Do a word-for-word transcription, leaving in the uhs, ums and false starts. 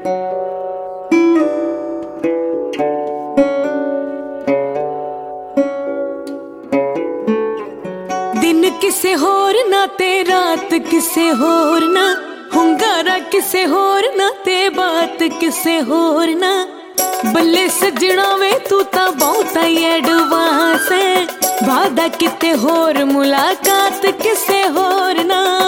दिन किसे होर ना ते रात किसे होर ना, हुंगारा किसे होर ना ते बात किसे होर ना। बल्ले सजना वे तू ता बहुत ही एडवांस है, वादा किते होर मुलाकात किसे होर ना।